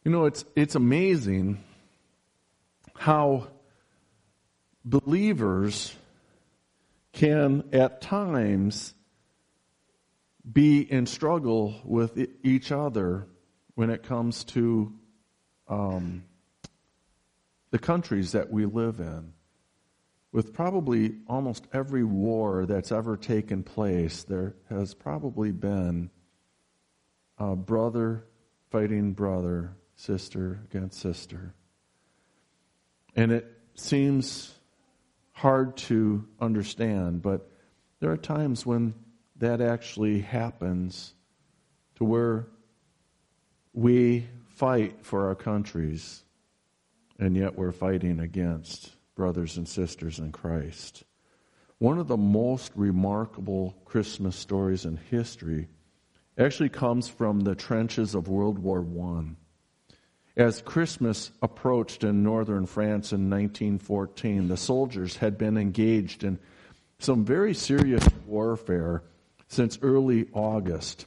It's amazing how believers can at times be in struggle with each other when it comes to the countries that we live in. With probably almost every war that's ever taken place, there has probably been a brother fighting brother, sister against sister. And it seems hard to understand, but there are times when that actually happens to where we fight for our countries, and yet we're fighting against brothers and sisters in Christ. One of the most remarkable Christmas stories in history actually comes from the trenches of World War I. As Christmas approached in northern France in 1914, the soldiers had been engaged in some very serious warfare since early August.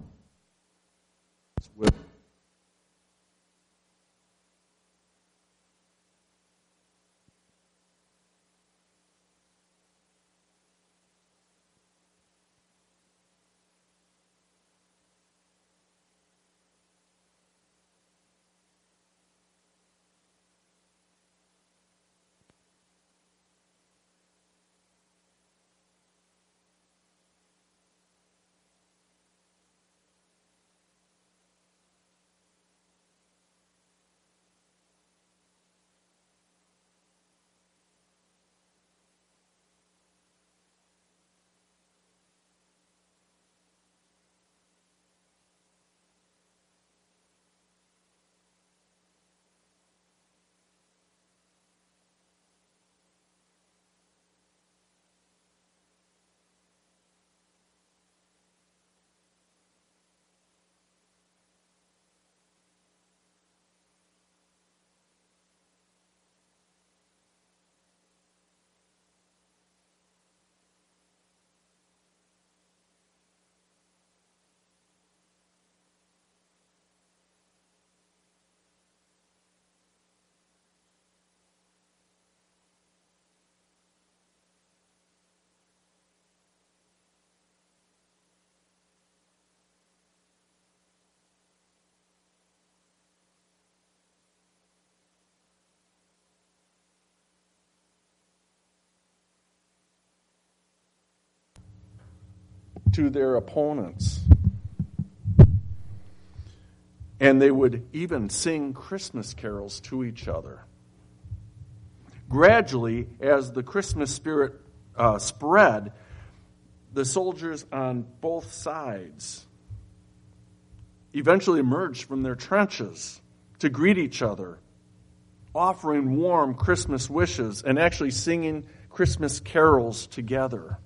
To their opponents. And they would even sing Christmas carols to each other. Gradually, as the Christmas spirit spread, the soldiers on both sides eventually emerged from their trenches to greet each other, offering warm Christmas wishes and actually singing Christmas carols together.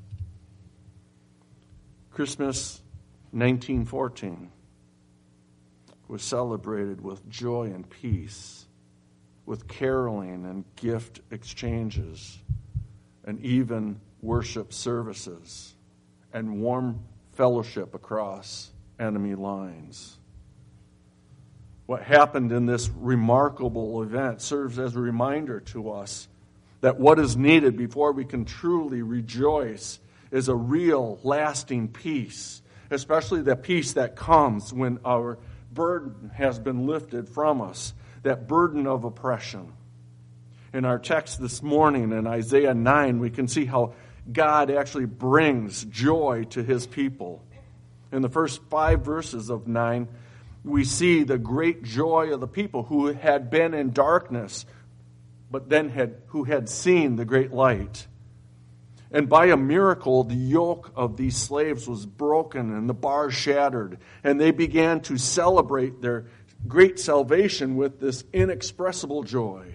Christmas 1914 was celebrated with joy and peace, with caroling and gift exchanges, and even worship services, and warm fellowship across enemy lines. What happened in this remarkable event serves as a reminder to us that what is needed before we can truly rejoice is a real, lasting peace, especially the peace that comes when our burden has been lifted from us, that burden of oppression. In our text this morning in Isaiah 9, we can see how God actually brings joy to his people. In the first 5 verses of 9, we see the great joy of the people who had been in darkness, but then who had seen the great light. And by a miracle, the yoke of these slaves was broken and the bars shattered. And they began to celebrate their great salvation with this inexpressible joy.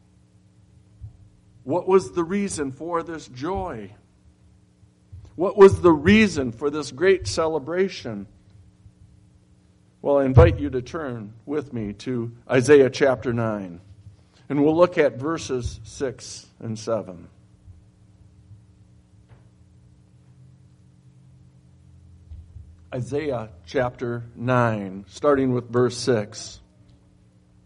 What was the reason for this joy? What was the reason for this great celebration? Well, I invite you to turn with me to Isaiah chapter 9. And we'll look at verses 6 and 7. Isaiah chapter 9, starting with verse 6.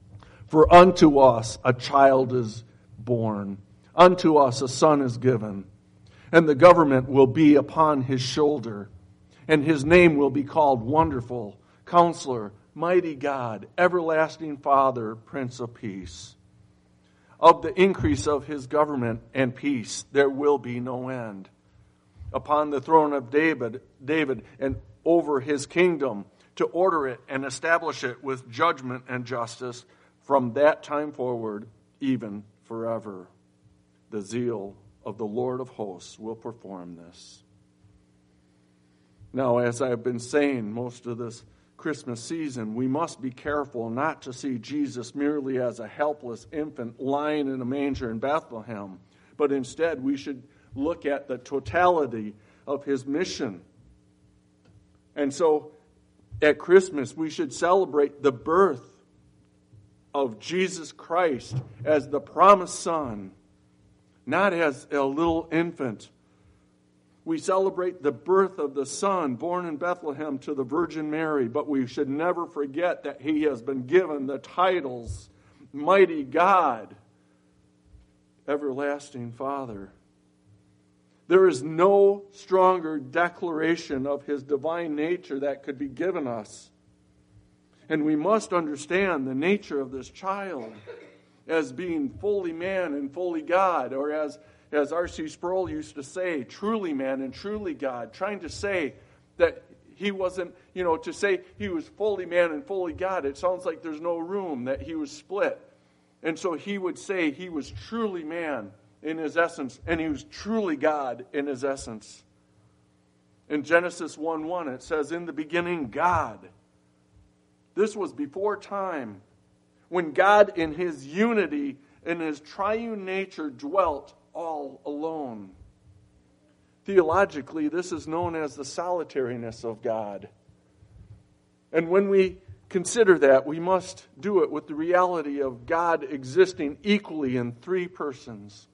For unto us a child is born, unto us a son is given, and the government will be upon his shoulder, and his name will be called Wonderful, Counselor, Mighty God, Everlasting Father, Prince of Peace. Of the increase of his government and peace there will be no end. Upon the throne of David, and over his kingdom, to order it and establish it with judgment and justice from that time forward, even forever. The zeal of the Lord of hosts will perform this. Now, as I have been saying most of this Christmas season, we must be careful not to see Jesus merely as a helpless infant lying in a manger in Bethlehem, but instead we should look at the totality of his mission. And so at Christmas we should celebrate the birth of Jesus Christ as the promised Son, not as a little infant. We celebrate the birth of the Son born in Bethlehem to the Virgin Mary, but we should never forget that he has been given the titles Mighty God, Everlasting Father. There is no stronger declaration of his divine nature that could be given us. And we must understand the nature of this child as being fully man and fully God, or as R.C. Sproul used to say, truly man and truly God, trying to say that he wasn't, to say he was fully man and fully God, it sounds like there's no room, that he was split. And so he would say he was truly man in his essence, and he was truly God in his essence. In Genesis 1:1, it says, in the beginning, God. This was before time, when God in his unity, in his triune nature, dwelt all alone. Theologically, this is known as the solitariness of God. And when we consider that, we must do it with the reality of God existing equally in three persons.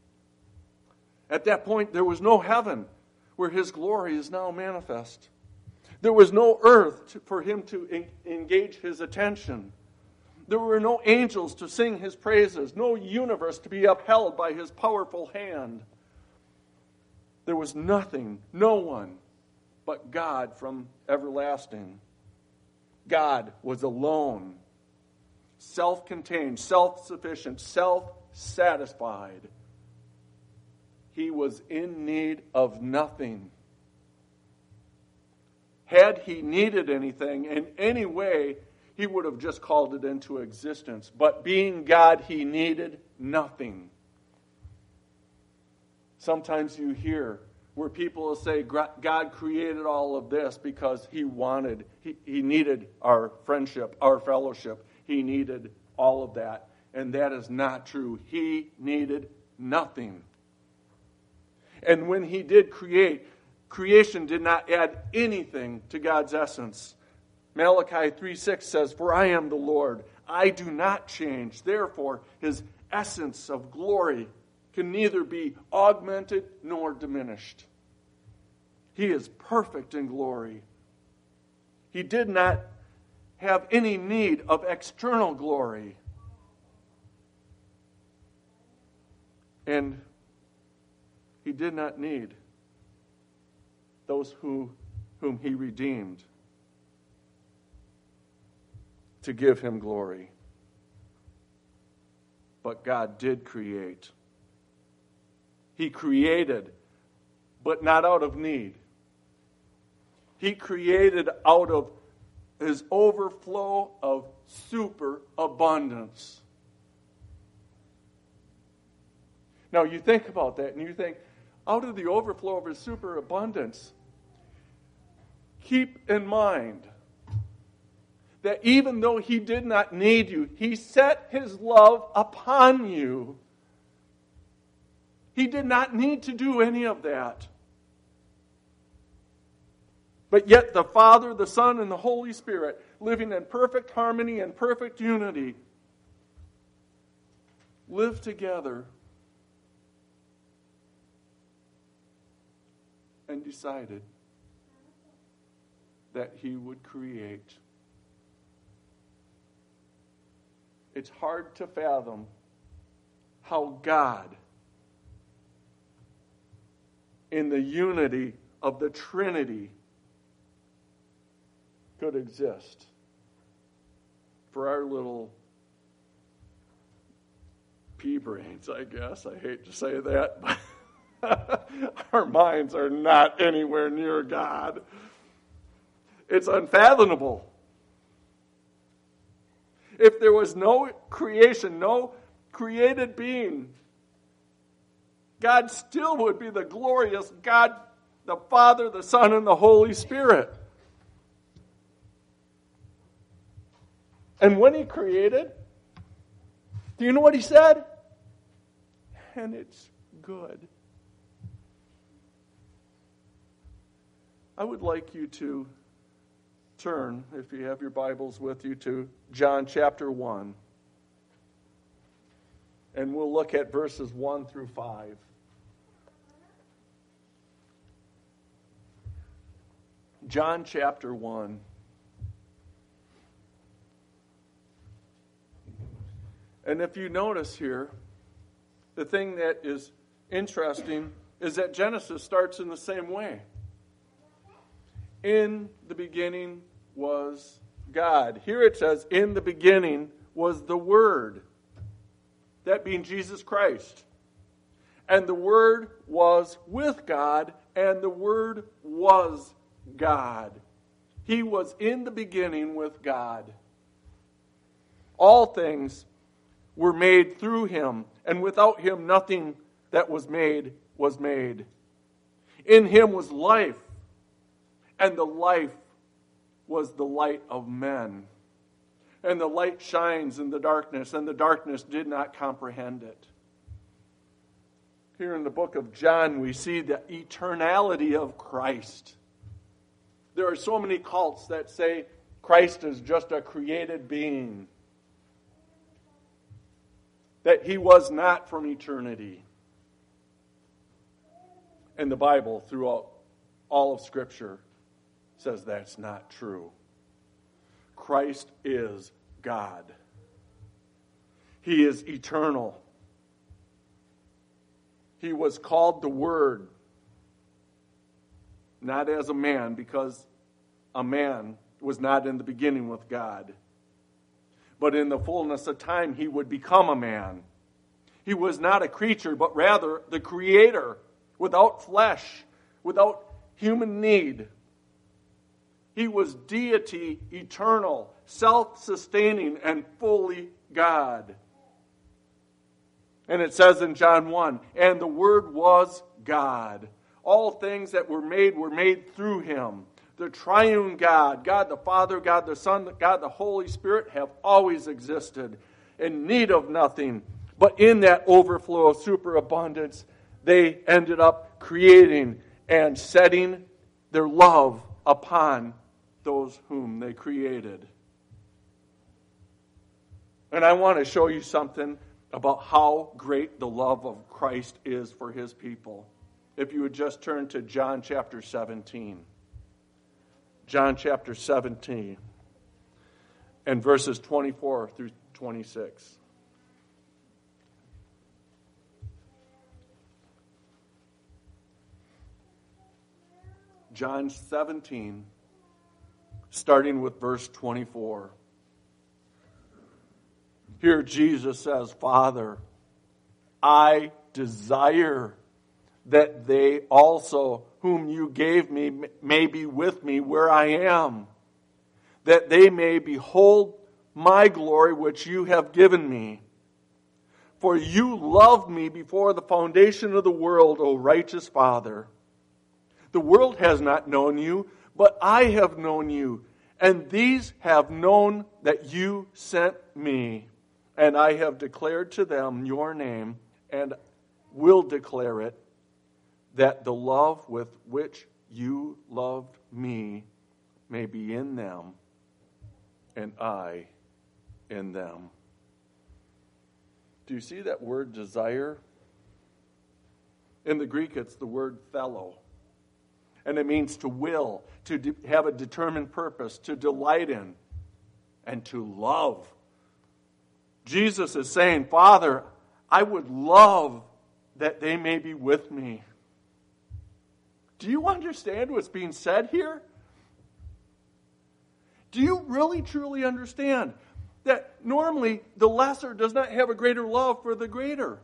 At that point, there was no heaven where his glory is now manifest. There was no earth for him to engage his attention. There were no angels to sing his praises, no universe to be upheld by his powerful hand. There was nothing, no one, but God from everlasting. God was alone, self-contained, self-sufficient, self-satisfied. He was in need of nothing. Had he needed anything in any way, he would have just called it into existence. But being God, he needed nothing. Sometimes you hear where people will say, God created all of this because he needed our friendship, our fellowship. He needed all of that. And that is not true. He needed nothing. And when he did create, creation did not add anything to God's essence. Malachi 3:6 says, for I am the Lord, I do not change. Therefore, his essence of glory can neither be augmented nor diminished. He is perfect in glory. He did not have any need of external glory. And he did not need those whom he redeemed to give him glory. But God did create. He created, but not out of need. He created out of his overflow of superabundance. Now you think about that and you think, out of the overflow of his superabundance, keep in mind that even though he did not need you, he set his love upon you. He did not need to do any of that. But yet the Father, the Son, and the Holy Spirit, living in perfect harmony and perfect unity, live together and decided that he would create. it's hard to fathom how God, in the unity of the Trinity, could exist. For our little pea brains, I guess. I hate to say that, but our minds are not anywhere near God. It's unfathomable. If there was no creation, no created being, God still would be the glorious God, the Father, the Son, and the Holy Spirit. And when he created, do you know what he said? And it's good. I would like you to turn, if you have your Bibles with you, to John chapter 1. And we'll look at verses 1 through 5. John chapter 1. And if you notice here, the thing that is interesting is that Genesis starts in the same way. In the beginning was God. Here it says, in the beginning was the Word. That being Jesus Christ. And the Word was with God, and the Word was God. He was in the beginning with God. All things were made through him, and without him nothing that was made was made. In him was life, and the life was the light of men. And the light shines in the darkness, and the darkness did not comprehend it. Here in the book of John, we see the eternality of Christ. There are so many cults that say Christ is just a created being, that he was not from eternity. And the Bible, throughout all of Scripture, says that's not true. Christ is God. He is eternal. He was called the Word, not as a man, because a man was not in the beginning with God. But in the fullness of time, he would become a man. He was not a creature, but rather the Creator, without flesh, without human need. He was deity, eternal, self-sustaining, and fully God. And it says in John 1, and the Word was God. All things that were made through him. The triune God, God the Father, God the Son, God the Holy Spirit have always existed in need of nothing. But in that overflow of superabundance, they ended up creating and setting their love upon those whom they created. And I want to show you something about how great the love of Christ is for his people. If you would just turn to John chapter 17. John chapter 17 and verses 24 through 26. John 17, starting with verse 24. Here Jesus says, Father, I desire that they also whom you gave me may be with me where I am, that they may behold my glory which you have given me. For you loved me before the foundation of the world, O righteous Father. The world has not known you, but I have known you, and these have known that you sent me. And I have declared to them your name, and will declare it, that the love with which you loved me may be in them, and I in them. Do you see that word desire? In the Greek, it's the word thelo. And it means to will, to have a determined purpose, to delight in, and to love. Jesus is saying, Father, I would love that they may be with me. Do you understand what's being said here? Do you really, truly understand that normally the lesser does not have a greater love for the greater?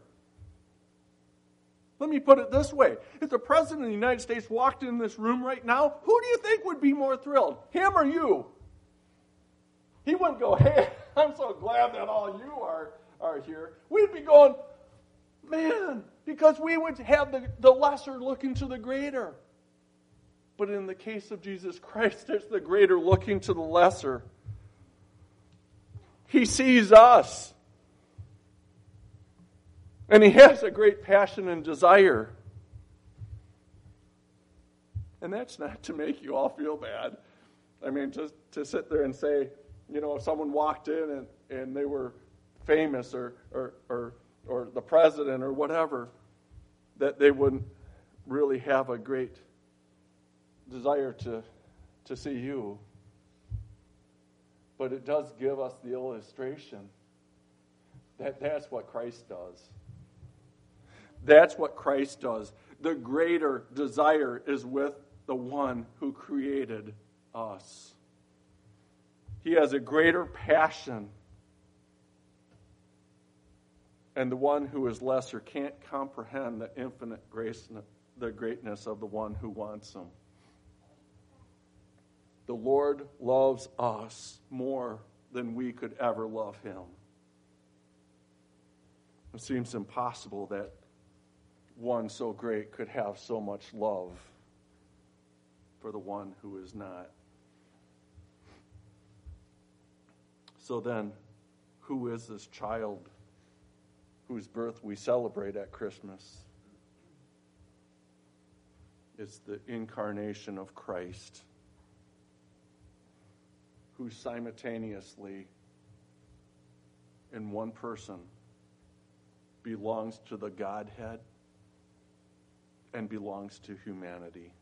Let me put it this way. If the President of the United States walked in this room right now, who do you think would be more thrilled? Him or you? He wouldn't go, hey, I'm so glad that all you are here. We'd be going, man, because we would have the lesser looking to the greater. But in the case of Jesus Christ, it's the greater looking to the lesser. He sees us. And he has a great passion and desire. And that's not to make you all feel bad. I mean, just to sit there and say, if someone walked in and they were famous or the president or whatever, that they wouldn't really have a great desire to see you. But it does give us the illustration that that's what Christ does. That's what Christ does. The greater desire is with the one who created us. He has a greater passion. And the one who is lesser can't comprehend the infinite grace, the greatness of the one who wants him. The Lord loves us more than we could ever love him. It seems impossible that one so great could have so much love for the one who is not. So then, who is this child whose birth we celebrate at Christmas? It's the incarnation of Christ, who simultaneously, in one person, belongs to the Godhead and belongs to humanity.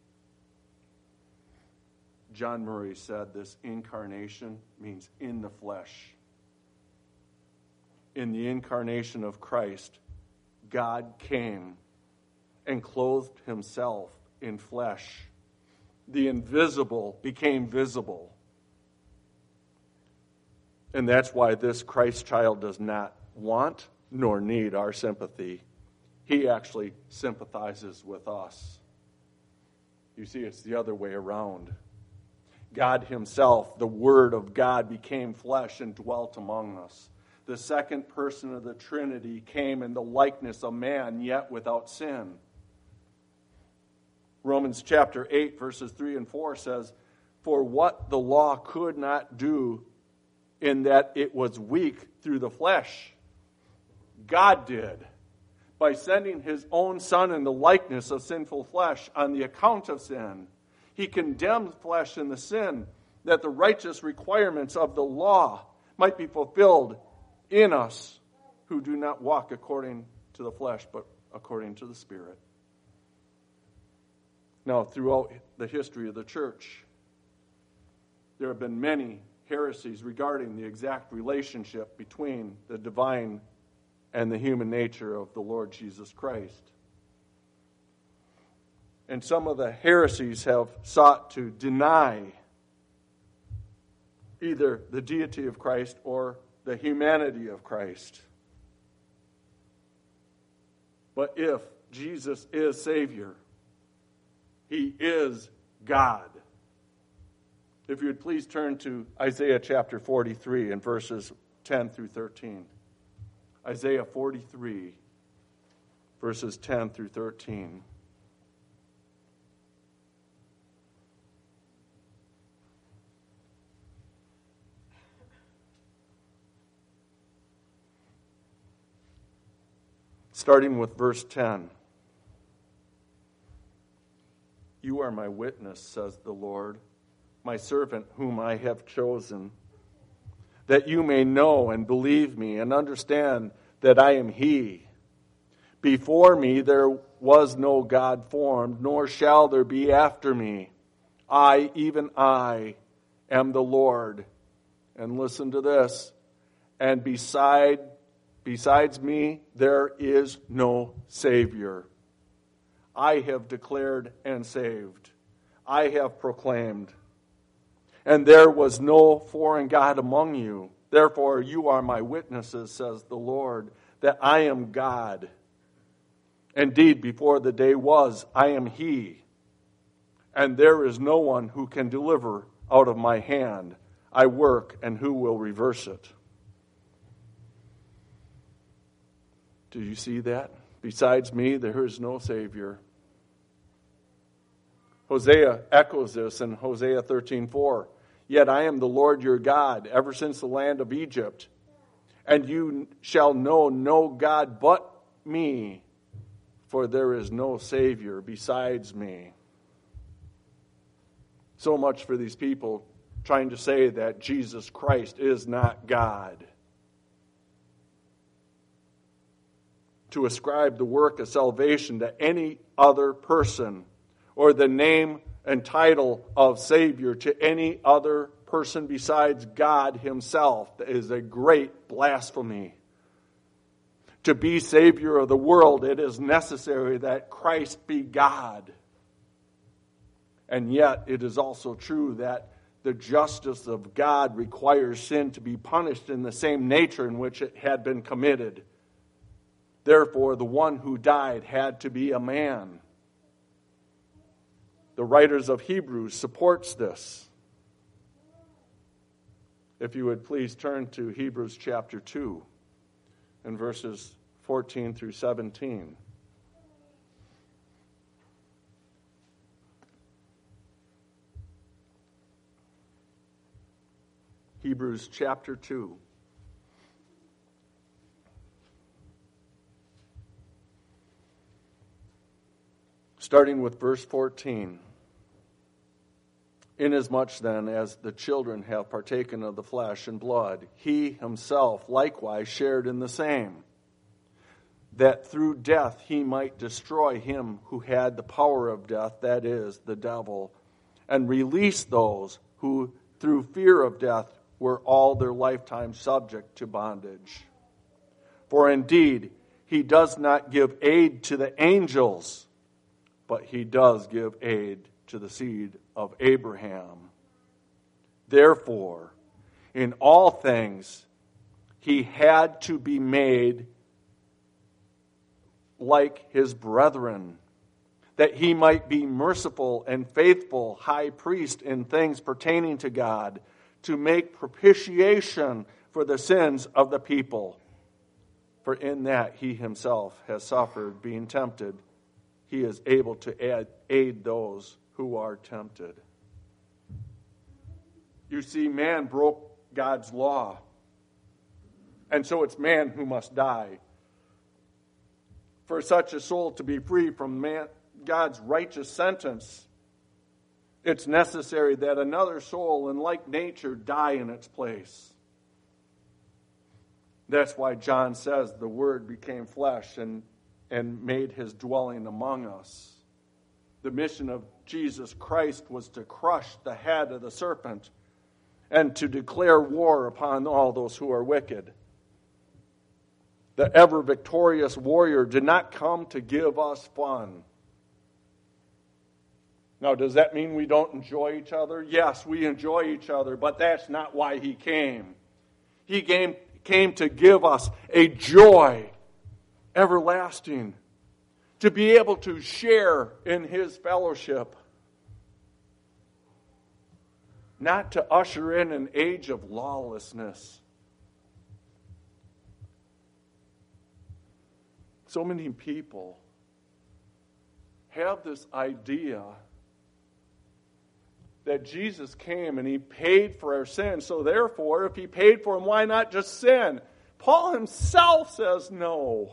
John Murray said this incarnation means in the flesh. In the incarnation of Christ, God came and clothed himself in flesh. The invisible became visible. And that's why this Christ child does not want nor need our sympathy. He actually sympathizes with us. You see, it's the other way around. God himself, the Word of God, became flesh and dwelt among us. The second person of the Trinity came in the likeness of man, yet without sin. Romans chapter 8, verses 3 and 4 says, "For what the law could not do, in that it was weak through the flesh, God did, by sending his own Son in the likeness of sinful flesh on the account of sin. He condemned flesh in the sin, that the righteous requirements of the law might be fulfilled in us, who do not walk according to the flesh, but according to the Spirit." Now, throughout the history of the church, there have been many heresies regarding the exact relationship between the divine and the human nature of the Lord Jesus Christ. And some of the heresies have sought to deny either the deity of Christ or the humanity of Christ. But if Jesus is Savior, he is God. If you would please turn to Isaiah chapter 43 and verses 10 through 13. Isaiah 43, verses 10 through 13. Starting with verse 10. "You are my witness, says the Lord, my servant whom I have chosen, that you may know and believe me and understand that I am he. Before me there was no God formed, nor shall there be after me. I, even I, am the Lord." And listen to this. and besides me there is no Savior. I have declared and saved. I have proclaimed. And there was no foreign God among you. Therefore you are my witnesses, says the Lord, that I am God. Indeed, before the day was, I am He. And there is no one who can deliver out of my hand. I work, and who will reverse it? Do you see that? Besides me, there is no Savior. Hosea echoes this in Hosea 13:4. Yet I am the Lord your God, ever since the land of Egypt. And you shall know no God but me, for there is no Savior besides me. So much for these people trying to say that Jesus Christ is not God. To ascribe the work of salvation to any other person, or the name and title of Savior to any other person besides God Himself, is a great blasphemy. To be Savior of the world, it is necessary that Christ be God. And yet, it is also true that the justice of God requires sin to be punished in the same nature in which it had been committed. Therefore, the one who died had to be a man. The writers of Hebrews supports this. If you would please turn to Hebrews chapter 2 and verses 14 through 17. Hebrews chapter 2. Starting with verse 14. Inasmuch then as the children have partaken of the flesh and blood, he himself likewise shared in the same, that through death he might destroy him who had the power of death, that is, the devil, and release those who through fear of death were all their lifetime subject to bondage. For indeed, he does not give aid to the angels, but he does give aid to the seed of Abraham. Therefore, in all things, he had to be made like his brethren, that he might be merciful and faithful high priest in things pertaining to God, to make propitiation for the sins of the people. For in that he himself has suffered, being tempted, he is able to aid those who are tempted. You see, man broke God's law, and so it's man who must die. For such a soul to be free from God's righteous sentence, it's necessary that another soul in like nature die in its place. That's why John says the Word became flesh and made his dwelling among us. The mission of Jesus Christ was to crush the head of the serpent and to declare war upon all those who are wicked. The ever-victorious warrior did not come to give us fun. Now, does that mean we don't enjoy each other? Yes, we enjoy each other, but that's not why he came. He came to give us a joy everlasting, to be able to share in his fellowship, not to usher in an age of lawlessness. So many people have this idea that Jesus came and he paid for our sins, so therefore, if he paid for them, why not just sin? Paul himself says no.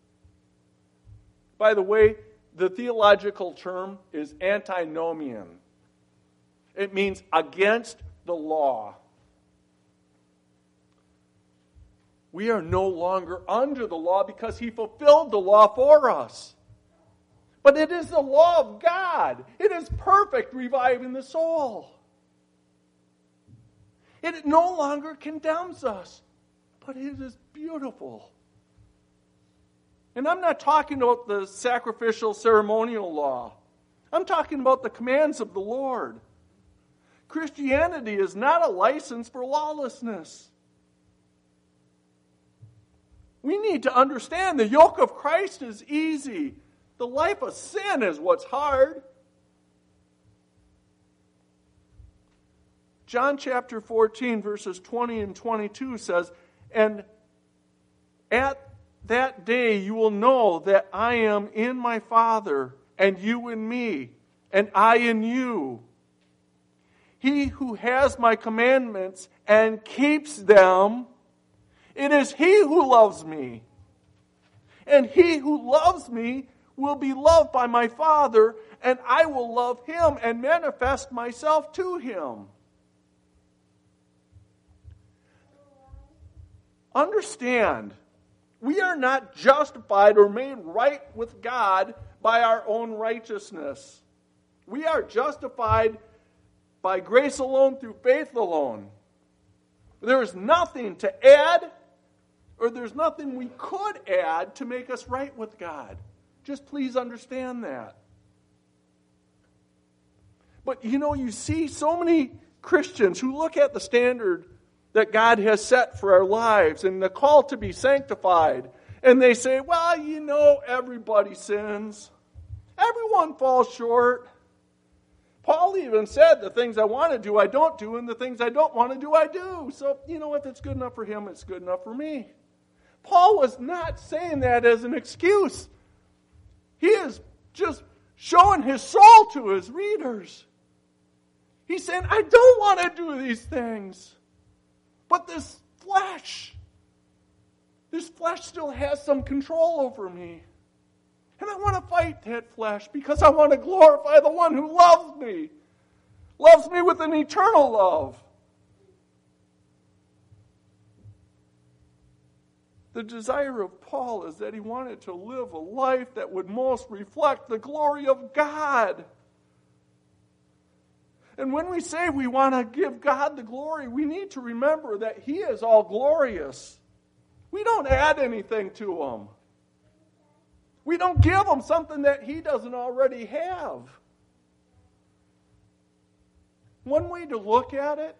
By the way, the theological term is antinomian. It means against the law. We are no longer under the law because he fulfilled the law for us. But it is the law of God. It is perfect, reviving the soul. It no longer condemns us, But it is beautiful. And I'm not talking about the sacrificial ceremonial law. I'm talking about the commands of the Lord. Christianity is not a license for lawlessness. We need to understand the yoke of Christ is easy. The life of sin is what's hard. John chapter 14, verses 20 and 22 says, "And at that day you will know that I am in my Father, and you in me, and I in you. He who has my commandments and keeps them, it is he who loves me. And he who loves me will be loved by my Father, and I will love him and manifest myself to him." Understand, we are not justified or made right with God by our own righteousness. We are justified by grace alone through faith alone. There is nothing to add, or there's nothing we could add to make us right with God. Just please understand that. But you see so many Christians who look at the standard that God has set for our lives and the call to be sanctified, and they say, well, everybody sins. Everyone falls short. Paul even said, the things I want to do, I don't do, and the things I don't want to do, I do. So, if it's good enough for him, it's good enough for me. Paul was not saying that as an excuse. He is just showing his soul to his readers. He's saying, I don't want to do these things. But this flesh still has some control over me. And I want to fight that flesh because I want to glorify the one who loves me with an eternal love. The desire of Paul is that he wanted to live a life that would most reflect the glory of God. And when we say we want to give God the glory, we need to remember that he is all glorious. We don't add anything to him. We don't give him something that he doesn't already have. One way to look at it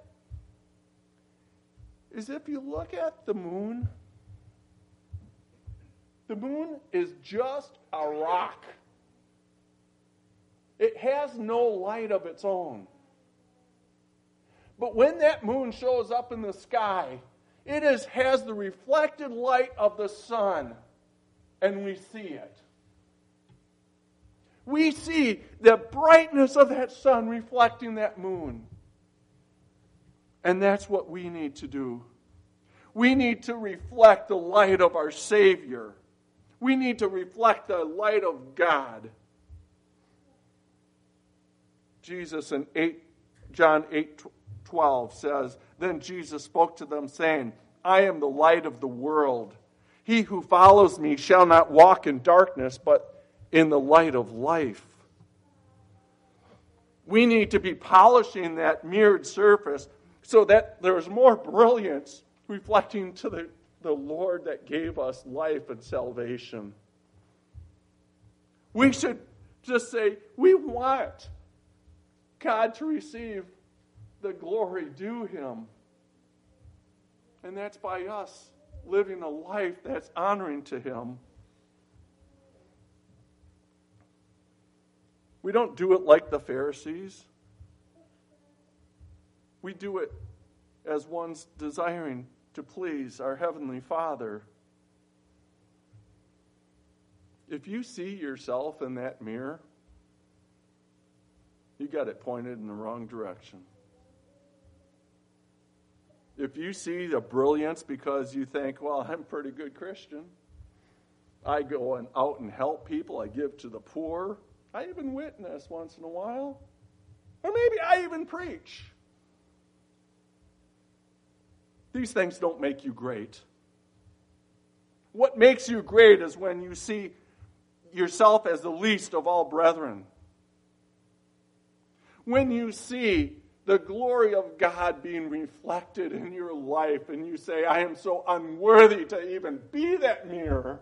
is if you look at the moon is just a rock. It has no light of its own. But when that moon shows up in the sky, it has the reflected light of the sun, and we see it. We see the brightness of that sun reflecting that moon. And that's what we need to do. We need to reflect the light of our Savior. We need to reflect the light of God. Jesus in John 8:12 says, "Then Jesus spoke to them, saying, I am the light of the world. He who follows me shall not walk in darkness, but in the light of life." We need to be polishing that mirrored surface so that there's more brilliance reflecting to the Lord that gave us life and salvation. We should just say, we want God to receive the glory due him. And that's by us living a life that's honoring to him. We don't do it like the Pharisees. We do it as one's desiring to please our Heavenly Father. If you see yourself in that mirror, you got it pointed in the wrong direction. If you see the brilliance because you think, well, I'm a pretty good Christian. I go out and help people. I give to the poor. I even witness once in a while. Or maybe I even preach. These things don't make you great. What makes you great is when you see yourself as the least of all brethren. When you see the glory of God being reflected in your life, and you say, I am so unworthy to even be that mirror.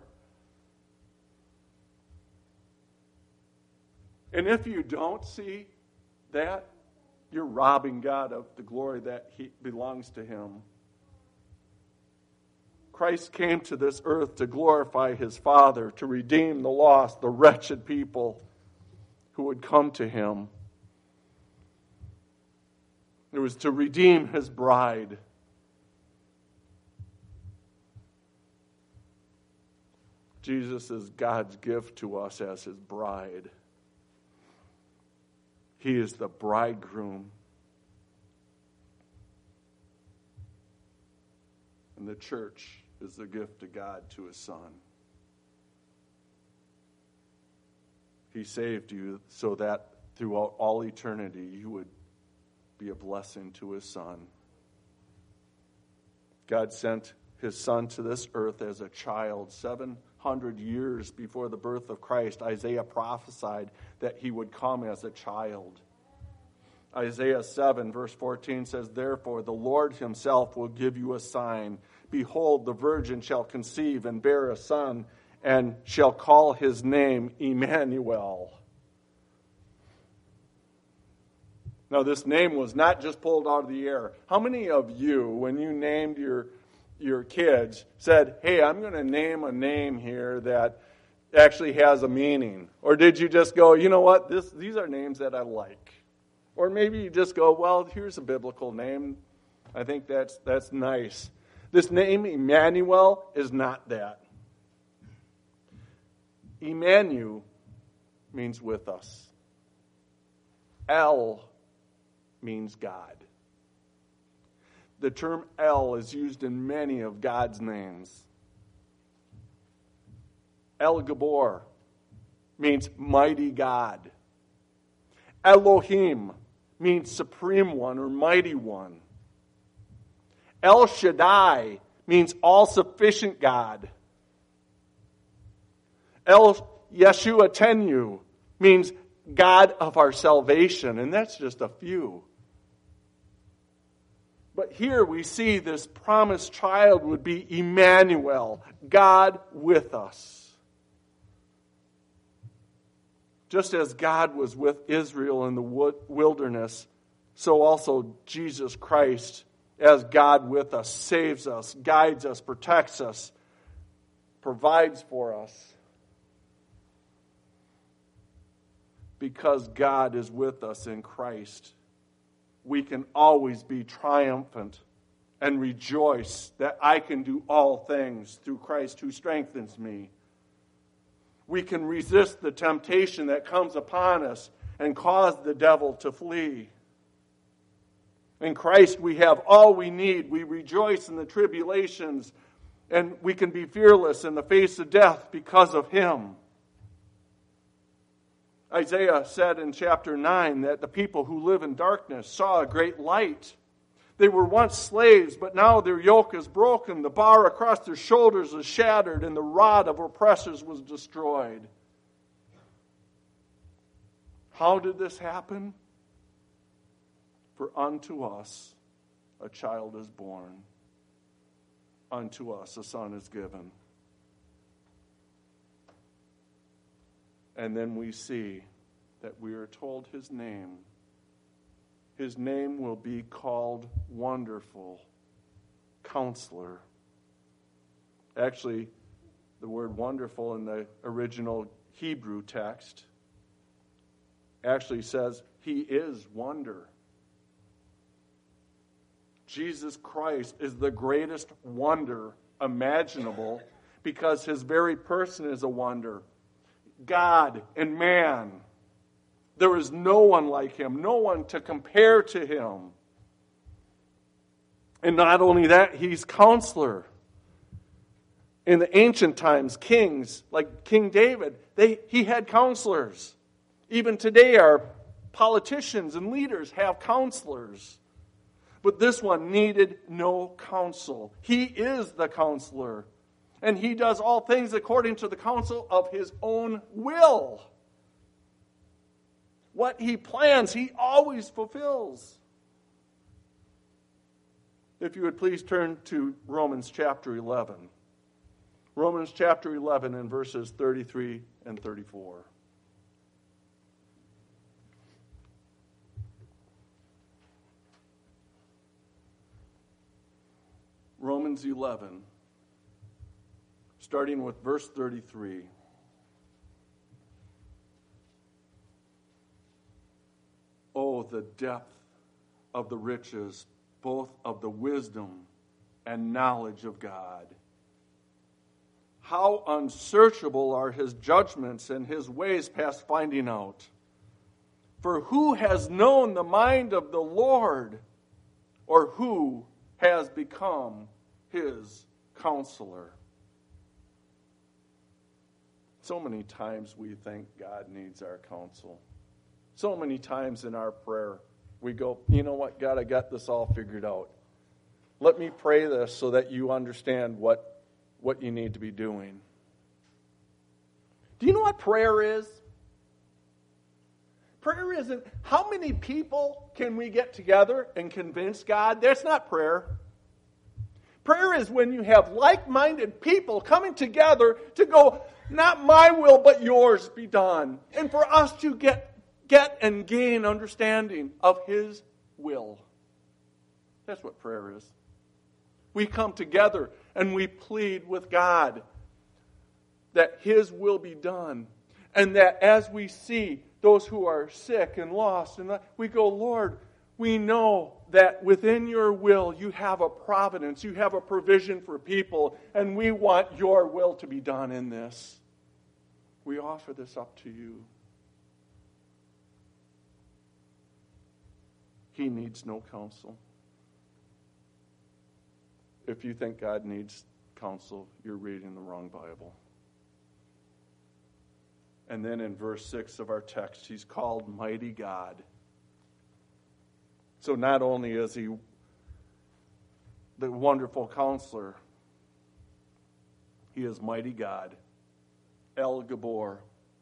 And if you don't see that, you're robbing God of the glory that belongs to him. Christ came to this earth to glorify his Father, to redeem the lost, the wretched people who would come to him. It was to redeem his bride. Jesus is God's gift to us as his bride. He is the bridegroom. And the church is the gift of God to his Son. He saved you so that throughout all eternity you would be a blessing to his Son. God sent his Son to this earth as a child 700 years before the birth of Christ. Isaiah prophesied that he would come as a child. Isaiah 7 verse 14 says, Therefore the Lord himself will give you a sign. Behold, the virgin shall conceive and bear a son, and shall call his name Emmanuel. Now, this name was not just pulled out of the air. How many of you, when you named your kids, said, hey, I'm going to name a name here that actually has a meaning? Or did you just go, you know what, these are names that I like? Or maybe you just go, well, here's a biblical name. I think that's nice. This name, Emmanuel, is not that. Emmanuel means with us. El means God. The term El is used in many of God's names. El Gabor means mighty God. Elohim means supreme one or mighty one. El Shaddai means all-sufficient God. El Yeshua Tenu means God of our salvation, and that's just a few. But here we see this promised child would be Emmanuel, God with us. Just as God was with Israel in the wilderness, so also Jesus Christ, as God with us, saves us, guides us, protects us, provides for us. Because God is with us in Christ, we can always be triumphant and rejoice that I can do all things through Christ who strengthens me. We can resist the temptation that comes upon us and cause the devil to flee. In Christ we have all we need. We rejoice in the tribulations, and we can be fearless in the face of death because of him. Isaiah said in chapter 9 that the people who live in darkness saw a great light. They were once slaves, but now their yoke is broken. The bar across their shoulders is shattered, and the rod of oppressors was destroyed. How did this happen? For unto us a child is born, unto us a son is given. And then we see that we are told his name. His name will be called Wonderful Counselor. Actually, the word wonderful in the original Hebrew text actually says he is wonder. Jesus Christ is the greatest wonder imaginable because his very person is a wonder. God and man. There is no one like him, no one to compare to him. And not only that, he's counselor. In the ancient times, kings, like King David, he had counselors. Even today, our politicians and leaders have counselors. But this one needed no counsel. He is the counselor. And he does all things according to the counsel of his own will. What he plans, he always fulfills. If you would please turn to Romans chapter 11. Romans chapter 11 and verses 33 and 34. Romans 11, starting with verse 33. Oh, the depth of the riches, both of the wisdom and knowledge of God. How unsearchable are his judgments and his ways past finding out. For who has known the mind of the Lord, or who has become his counselor? So many times we think God needs our counsel. So many times in our prayer, we go, you know what, God, I got this all figured out. Let me pray this so that you understand what you need to be doing. Do you know what prayer is? Prayer isn't, how many people can we get together and convince God? That's not prayer. Prayer is when you have like-minded people coming together to go, not my will, but yours be done. And for us to get and gain understanding of his will. That's what prayer is. We come together and we plead with God that his will be done. And that as we see those who are sick and lost, and we go, Lord, we know that within your will you have a providence, you have a provision for people, and we want your will to be done in this. We offer this up to you. He needs no counsel. If you think God needs counsel, you're reading the wrong Bible. And then in verse 6 of our text, he's called Mighty God. So not only is he the wonderful counselor, he is Mighty God, El Gabor.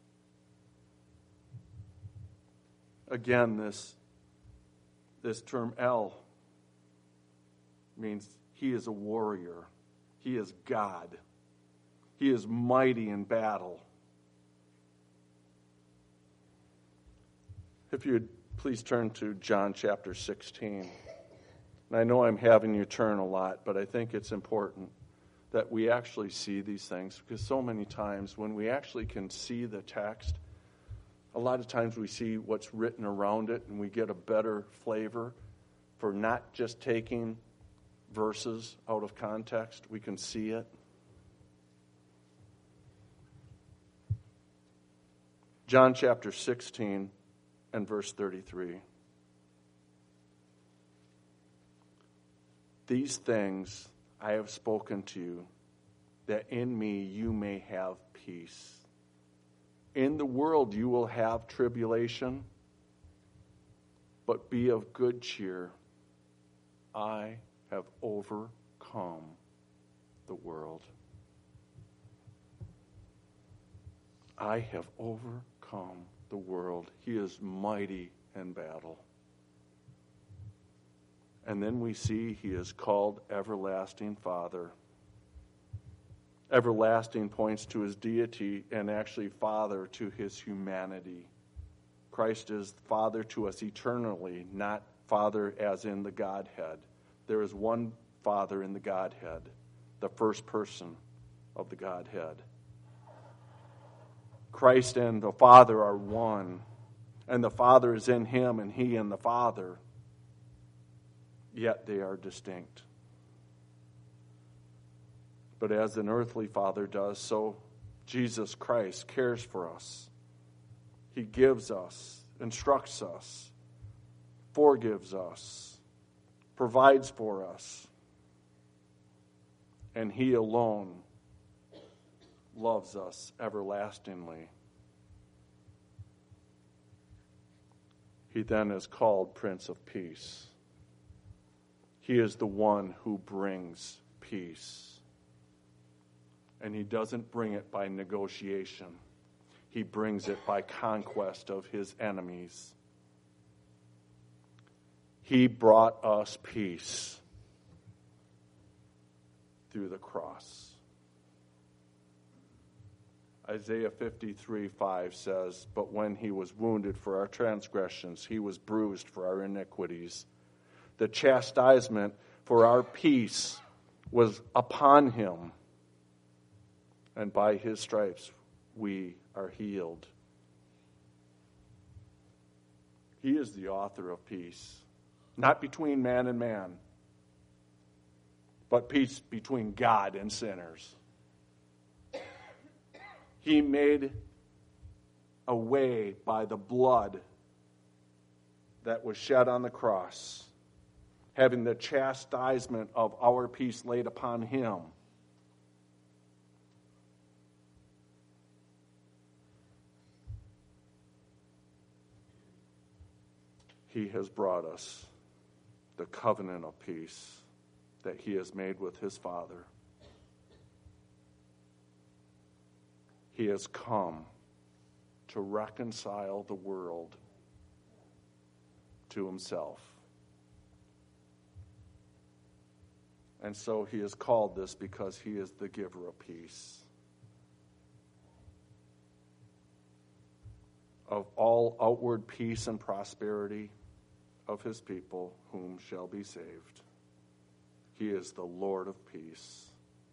Again, this term El means he is a warrior. He is God. He is mighty in battle. If you would please turn to John chapter 16. And I know I'm having you turn a lot, but I think it's important that we actually see these things, because so many times when we actually can see the text, a lot of times we see what's written around it and we get a better flavor for not just taking verses out of context. We can see it. John chapter 16 and verse 33. These things I have spoken to you, that in me you may have peace. In the world you will have tribulation, but be of good cheer. I have overcome the world. I have overcome the world. He is mighty in battle. And then we see he is called Everlasting Father. Everlasting points to his deity, and actually Father to his humanity. Christ is Father to us eternally, not Father as in the Godhead. There is one Father in the Godhead, the first person of the Godhead. Christ and the Father are one, and the Father is in him and he in the Father, yet they are distinct. But as an earthly father does, so Jesus Christ cares for us. He gives us, instructs us, forgives us, provides for us, and he alone loves us everlastingly. He then is called Prince of Peace. He is the one who brings peace. And he doesn't bring it by negotiation. He brings it by conquest of his enemies. He brought us peace. through the cross. Isaiah 53:5 says, "But when he was wounded for our transgressions, he was bruised for our iniquities. The chastisement for our peace was upon him, and by his stripes we are healed." He is the author of peace, not between man and man, but peace between God and sinners. He made a way by the blood that was shed on the cross, having the chastisement of our peace laid upon him. He has brought us the covenant of peace that he has made with his Father. He has come to reconcile the world to himself. And so he is called this because he is the giver of peace. Of all outward peace and prosperity of his people, whom shall be saved. He is the Lord of peace.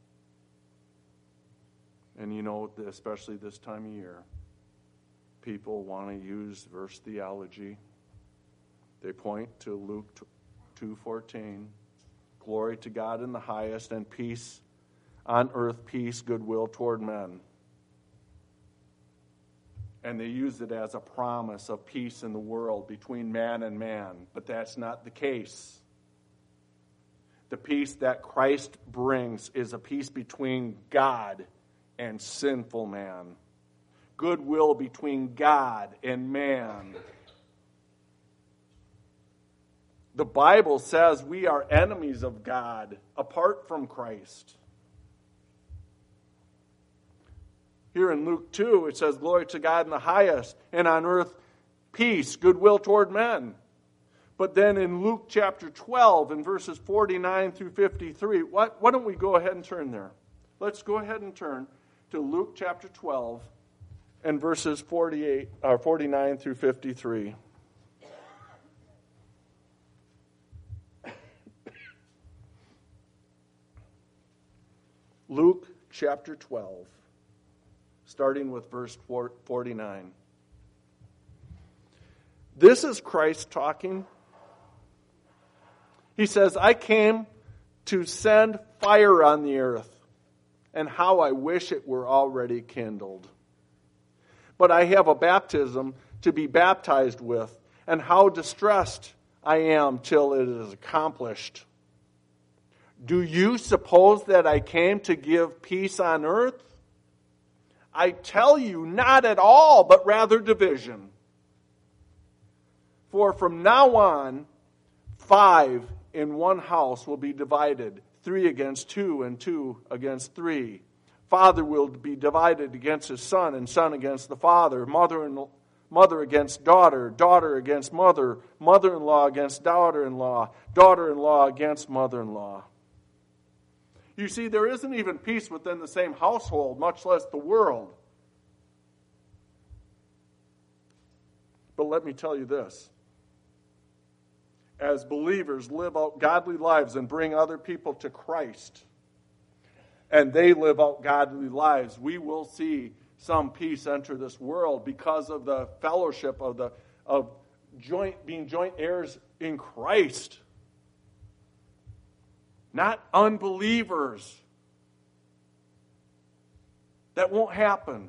And you know, especially this time of year, people want to use verse theology. They point to Luke 2:14. Glory to God in the highest, and peace on earth, peace, goodwill toward men. And they use it as a promise of peace in the world between man and man. But that's not the case. The peace that Christ brings is a peace between God and sinful man. Goodwill between God and man. The Bible says we are enemies of God apart from Christ. Here in Luke 2, it says, glory to God in the highest, and on earth peace, goodwill toward men. But then in Luke chapter 12, in verses 49 through 53, why don't we go ahead and turn there? Let's go ahead and turn to Luke chapter 12 and verses 49 through 53. Luke chapter 12. Starting with verse 49. This is Christ talking. He says, I came to send fire on the earth, and how I wish it were already kindled. But I have a baptism to be baptized with, and how distressed I am till it is accomplished. Do you suppose that I came to give peace on earth? I tell you, not at all, but rather division. For from now on, 5 in one house will be divided, 3 against 2 and 2 against 3. Father will be divided against his son, and son against the father, mother against daughter, daughter against mother, mother-in-law against daughter-in-law, daughter-in-law against mother-in-law. You see, there isn't even peace within the same household, much less the world. But let me tell you this. As believers live out godly lives and bring other people to Christ, and they live out godly lives, we will see some peace enter this world because of the fellowship of being joint heirs in Christ. Not unbelievers. That won't happen.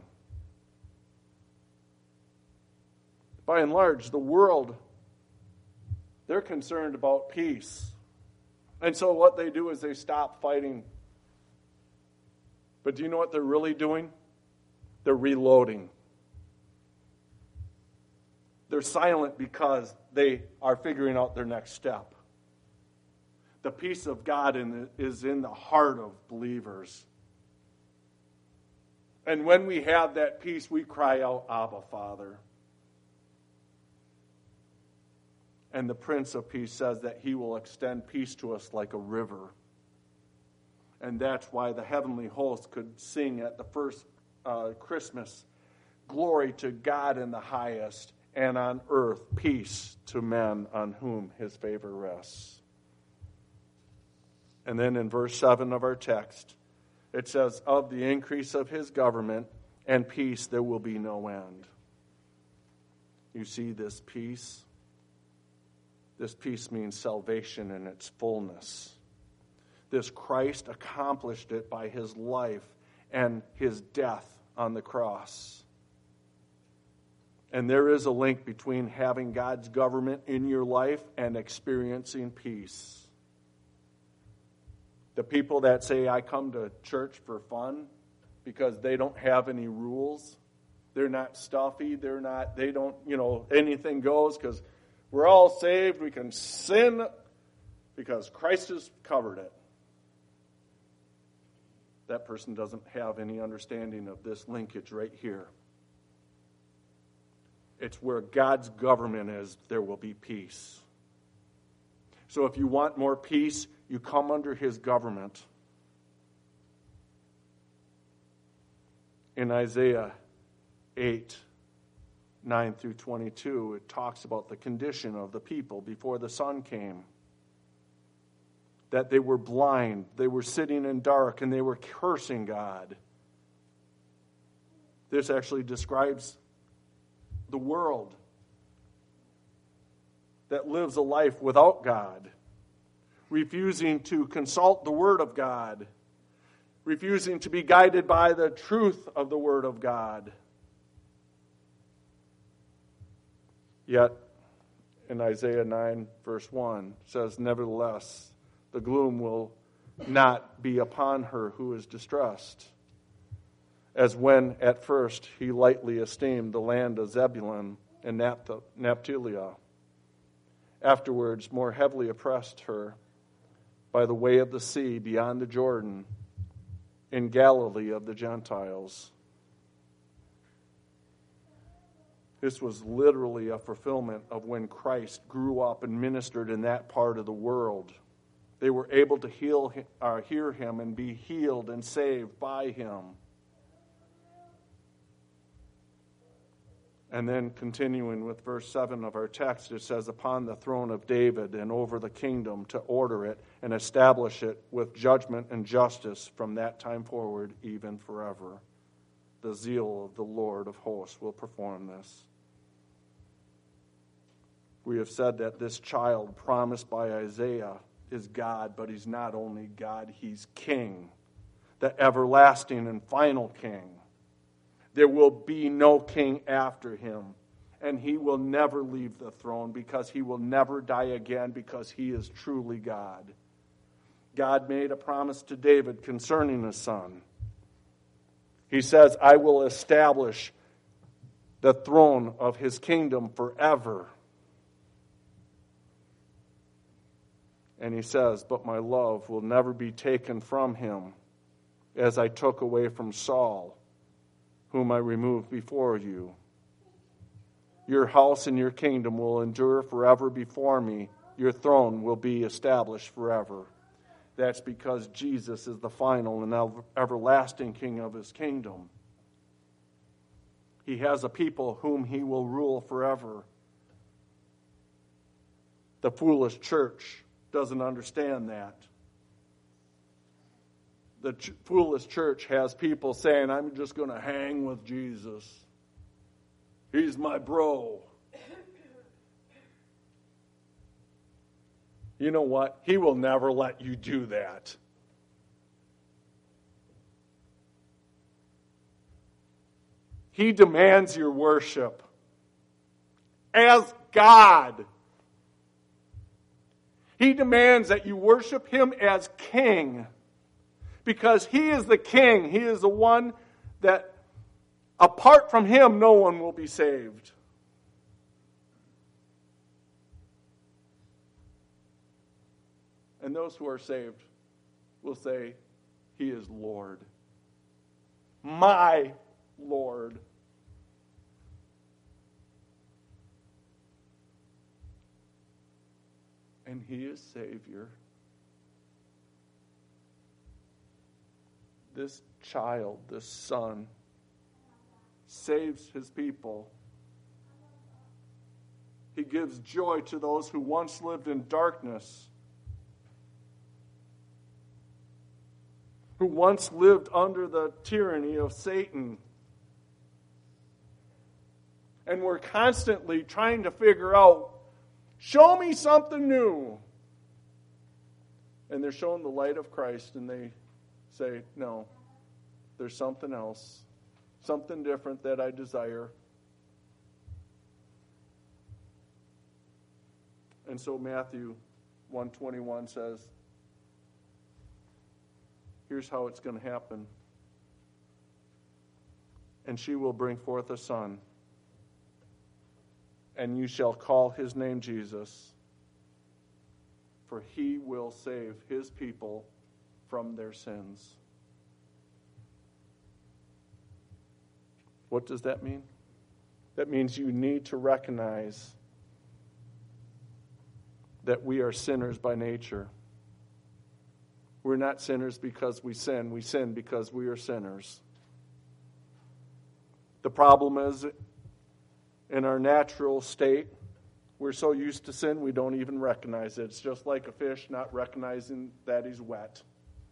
By and large, the world, they're concerned about peace. And so what they do is they stop fighting. But do you know what they're really doing? They're reloading. They're silent because they are figuring out their next step. The peace of God is in the heart of believers. And when we have that peace, we cry out, Abba, Father. And the Prince of Peace says that he will extend peace to us like a river. And that's why the heavenly host could sing at the first Christmas, "Glory to God in the highest, and on earth peace to men on whom his favor rests." And then in verse 7 of our text, it says, "Of the increase of his government and peace there will be no end." You see this peace? This peace means salvation in its fullness. This Christ accomplished it by his life and his death on the cross. And there is a link between having God's government in your life and experiencing peace. The people that say, "I come to church for fun," because they don't have any rules. They're not stuffy. They don't, anything goes because we're all saved. We can sin because Christ has covered it. That person doesn't have any understanding of this linkage right here. It's where God's government is, there will be peace. So if you want more peace, you come under his government. In Isaiah 8, 9 through 22, it talks about the condition of the people before the sun came. That they were blind, they were sitting in dark, and they were cursing God. This actually describes the world that lives a life without God, refusing to consult the Word of God, refusing to be guided by the truth of the Word of God. Yet, in Isaiah 9, verse 1, it says, "Nevertheless, the gloom will not be upon her who is distressed, as when at first he lightly esteemed the land of Zebulun and Naphtali. Afterwards, more heavily oppressed her by the way of the sea beyond the Jordan, in Galilee of the Gentiles." This was literally a fulfillment of when Christ grew up and ministered in that part of the world. They were able to hear him and be healed and saved by him. And then continuing with verse 7 of our text, it says, "Upon the throne of David and over the kingdom, to order it and establish it with judgment and justice from that time forward, even forever. The zeal of the Lord of hosts will perform this." We have said that this child promised by Isaiah is God, but he's not only God, he's King, the everlasting and final King. There will be no king after him, and he will never leave the throne because he will never die again because he is truly God. God made a promise to David concerning his son. He says, "I will establish the throne of his kingdom forever." And he says, "But my love will never be taken from him, as I took away from Saul, whom I removed before you. Your house and your kingdom will endure forever before me. Your throne will be established forever." That's because Jesus is the final and everlasting King of his kingdom. He has a people whom he will rule forever. The foolish church doesn't understand that. The foolish church has people saying, "I'm just going to hang with Jesus. He's my bro." You know what? He will never let you do that. He demands your worship as God. He demands that you worship him as King, because he is the King. He is the one that, apart from him, no one will be saved. And those who are saved will say, "He is Lord, my Lord." And he is Savior. this child, this son, saves his people. He gives joy to those who once lived in darkness, who once lived under the tyranny of Satan. And we're constantly trying to figure out, show me something new. And they're shown the light of Christ, and they say, no, there's something else, something different that I desire. And so Matthew 1:21 says, here's how it's going to happen. And she will bring forth a son, and you shall call his name Jesus, for he will save his people from their sins. What does that mean? That means you need to recognize that we are sinners by nature. We're not sinners because we sin because we are sinners. The problem is, in our natural state, we're so used to sin we don't even recognize it. It's just like a fish not recognizing that he's wet.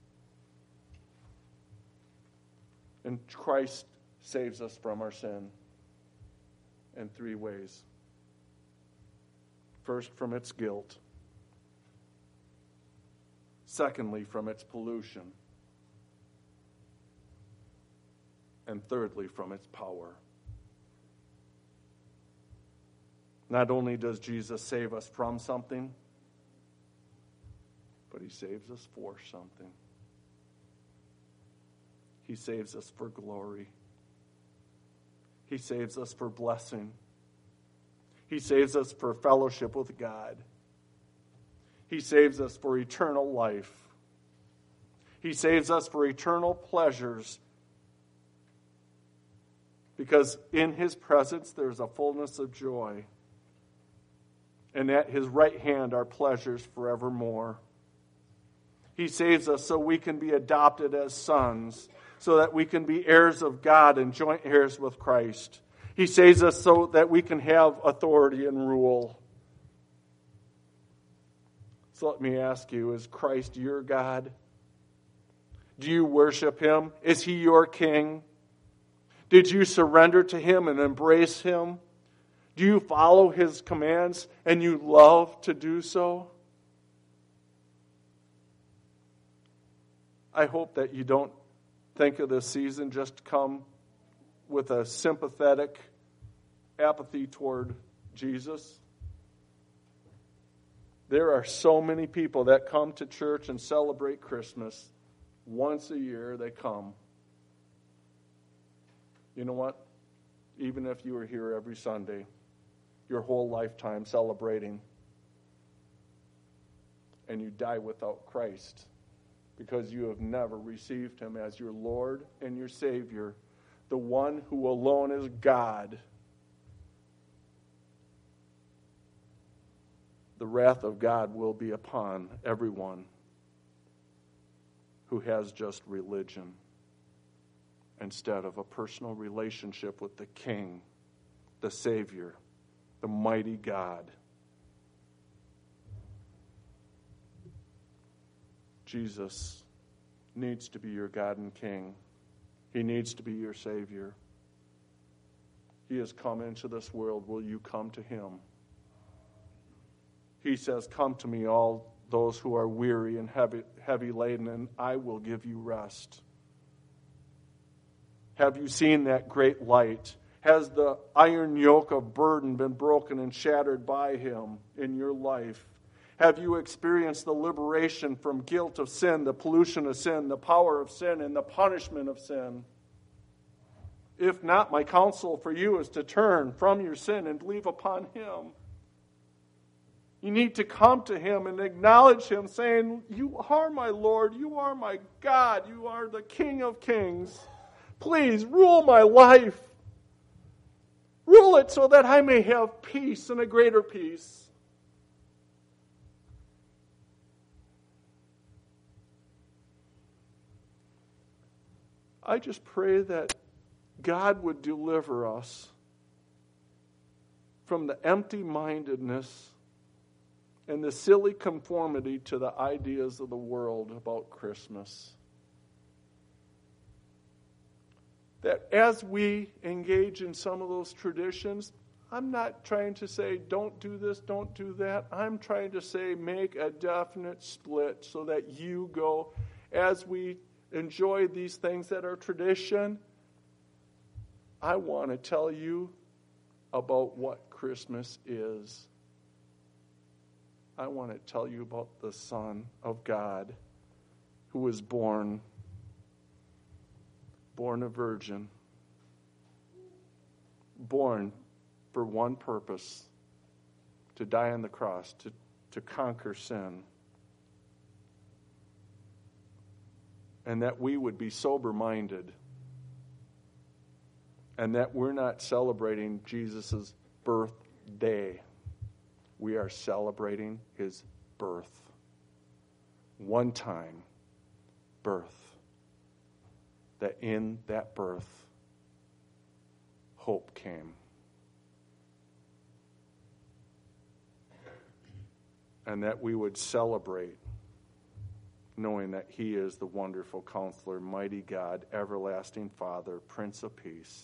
And Christ saves us from our sin in three ways. First, from its guilt. Secondly, from its pollution. And thirdly, from its power. Not only does Jesus save us from something, but he saves us for something. He saves us for glory. He saves us for blessing. He saves us for fellowship with God. He saves us for eternal life. He saves us for eternal pleasures. Because in his presence there's a fullness of joy. And at his right hand are pleasures forevermore. He saves us so we can be adopted as sons, so that we can be heirs of God and joint heirs with Christ. He saves us so that we can have authority and rule. So let me ask you, is Christ your God? Do you worship him? Is he your king? Did you surrender to him and embrace him? Do you follow his commands and you love to do so? I hope that you don't think of this season just come with a sympathetic apathy toward Jesus. There are so many people that come to church and celebrate Christmas. Once a year they come. You know what? Even if you were here every Sunday, your whole lifetime celebrating, and you die without Christ because you have never received him as your Lord and your Savior, the one who alone is God, the wrath of God will be upon everyone who has just religion instead of a personal relationship with the King, the Savior, the mighty God. Jesus needs to be your God and King. He needs to be your Savior. He has come into this world. Will you come to him? He says, come to me, all those who are weary and heavy laden, and I will give you rest. Have you seen that great light? Has the iron yoke of burden been broken and shattered by him in your life? Have you experienced the liberation from guilt of sin, the pollution of sin, the power of sin, and the punishment of sin? If not, my counsel for you is to turn from your sin and believe upon him. You need to come to him and acknowledge him, saying, you are my Lord, you are my God, you are the King of kings. Please rule my life. Rule it so that I may have peace and a greater peace. I just pray that God would deliver us from the empty-mindedness and the silly conformity to the ideas of the world about Christmas. That as we engage in some of those traditions, I'm not trying to say, don't do this, don't do that. I'm trying to say, make a definite split so that you go, as we enjoy these things that are tradition, I want to tell you about what Christmas is. I want to tell you about the Son of God who was born a virgin, born for one purpose, to die on the cross, to conquer sin. And that we would be sober-minded, and that we're not celebrating Jesus' birthday. We are celebrating his birth. One-time birth. That in that birth, hope came. And that we would celebrate knowing that he is the wonderful Counselor, mighty God, everlasting Father, Prince of Peace.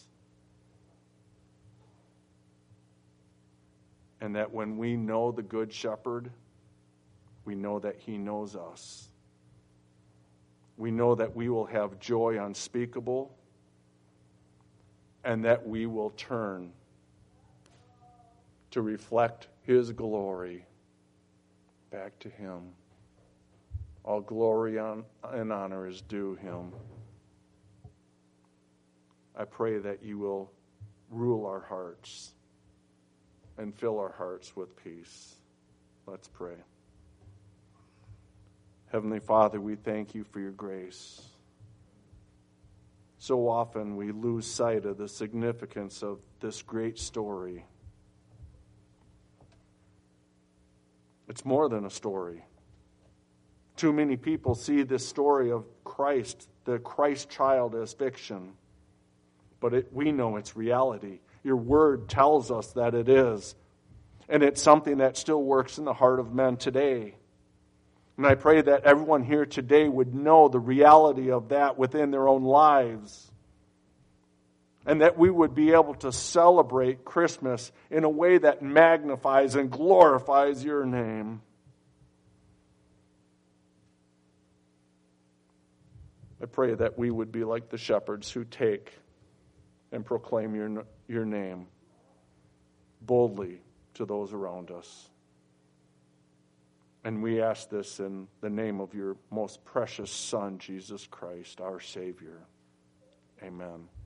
And that when we know the Good Shepherd, we know that he knows us. We know that we will have joy unspeakable, and that we will turn to reflect his glory back to him. All glory and honor is due him. I pray that you will rule our hearts and fill our hearts with peace. Let's pray. Heavenly Father, we thank you for your grace. So often we lose sight of the significance of this great story. It's more than a story. Too many people see this story of Christ, the Christ child, as fiction. But we know it's reality. Your word tells us that it is. And it's something that still works in the heart of men today. And I pray that everyone here today would know the reality of that within their own lives. And that we would be able to celebrate Christmas in a way that magnifies and glorifies your name. I pray that we would be like the shepherds who take and proclaim your name boldly to those around us. And we ask this in the name of your most precious Son, Jesus Christ, our Savior. Amen.